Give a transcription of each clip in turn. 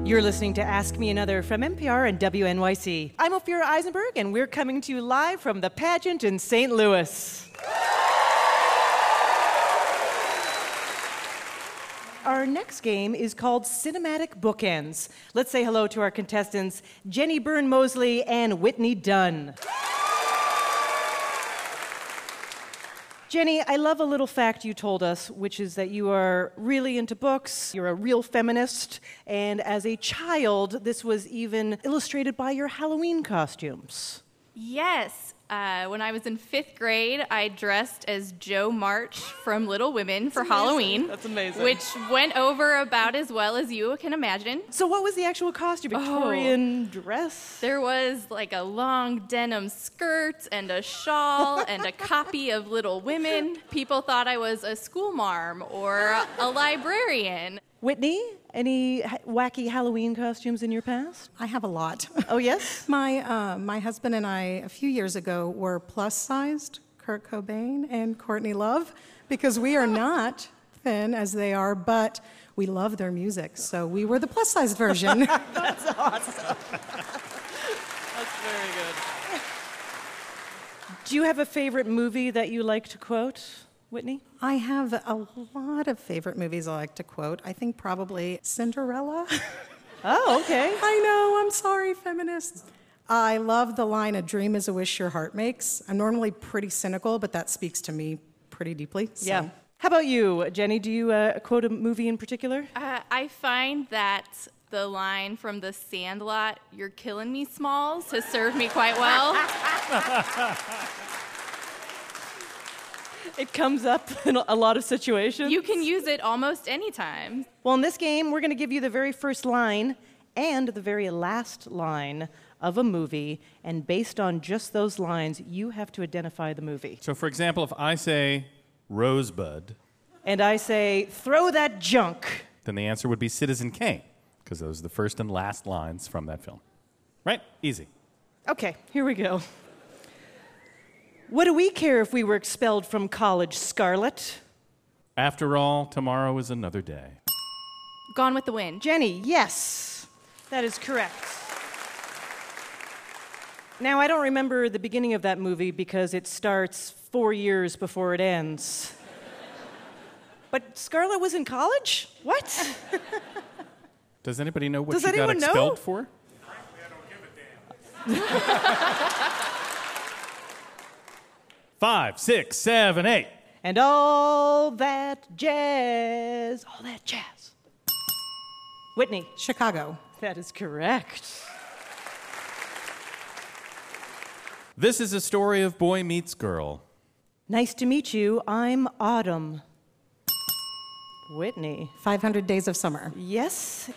You're listening to Ask Me Another from NPR and WNYC. I'm Ophira Eisenberg, and we're coming to you live from the pageant in St. Louis. Our next game is called Cinematic Bookends. Let's say hello to our contestants, Jenny Byrne Mosley and Whitney Dunn. Jenny, I love a little fact you told us, which is that you are really into books, you're a real feminist, and as a child, this was even illustrated by your Halloween costumes. Yes. When I was in 5th grade, I dressed as Jo March from Little Women for Halloween. That's amazing. Which went over about as well as you can imagine. So what was the actual costume? Victorian dress? There was like a long denim skirt and a shawl and a copy of Little Women. People thought I was a schoolmarm or a librarian. Whitney, any wacky Halloween costumes in your past? I have a lot. Oh, yes? My husband and I, a few years ago, were plus-sized Kurt Cobain and Courtney Love because we are not thin as they are, but we love their music, so we were the plus-sized version. That's awesome. That's very good. Do you have a favorite movie that you like to quote, Whitney? I have a lot of favorite movies I like to quote. I think probably Cinderella. Oh, okay. I know, I'm sorry, feminists. I love the line, "A dream is a wish your heart makes." I'm normally pretty cynical, but that speaks to me pretty deeply. So. Yeah. How about you, Jenny? Do you quote a movie in particular? I find that the line from The Sandlot, "You're killing me, Smalls," has served me quite well. It comes up in a lot of situations. You can use it almost any time. Well, in this game, we're going to give you the very first line and the very last line of a movie, and based on just those lines, you have to identify the movie. So, for example, if I say Rosebud, and I say, "Throw that junk," then the answer would be Citizen Kane, because those are the first and last lines from that film. Right? Easy. Okay, here we go. What do we care if we were expelled from college, Scarlett? After all, tomorrow is another day. Gone with the Wind. Jenny, yes, that is correct. Now, I don't remember the beginning of that movie because it starts 4 years before it ends. But Scarlett was in college? What? Does anybody know what Does she got anyone know? expelled for? Frankly, I don't give a damn. 5, 6, 7, 8. And all that jazz, all that jazz. Whitney. Chicago. That is correct. This is a story of boy meets girl. Nice to meet you. I'm Autumn. Whitney. 500 Days of Summer. Yes.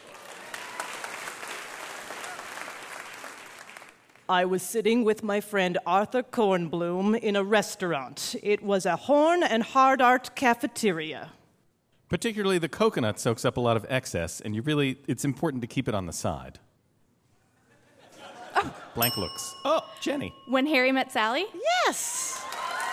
I was sitting with my friend Arthur Kornblum in a restaurant. It was a Horn and Hard Art cafeteria. Particularly the coconut soaks up a lot of excess, and it's important to keep it on the side. Oh. Blank looks. Oh, Jenny. When Harry Met Sally? Yes!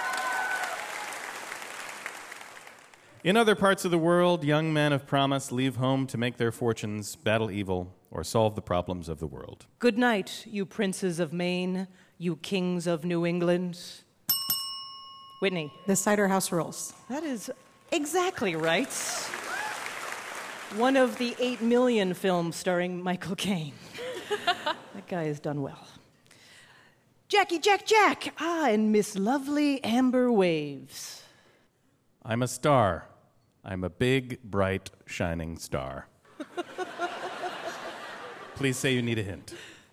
In other parts of the world, young men of promise leave home to make their fortunes, battle evil, or solve the problems of the world. Good night, you princes of Maine, you kings of New England. Whitney. The Cider House Rules. That is exactly right. One of the 8 million films starring Michael Caine. That guy has done well. Jackie, Jack. And Miss Lovely Amber Waves. I'm a star. I'm a big, bright, shining star. Please say you need a hint.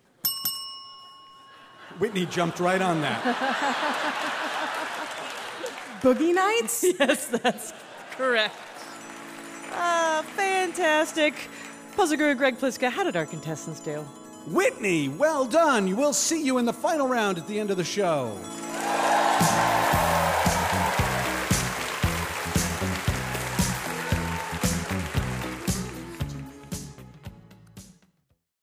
Whitney jumped right on that. Boogie Nights? Yes, that's correct. Fantastic. Puzzle Guru Greg Pliska, how did our contestants do? Whitney, well done. We'll see you in the final round at the end of the show.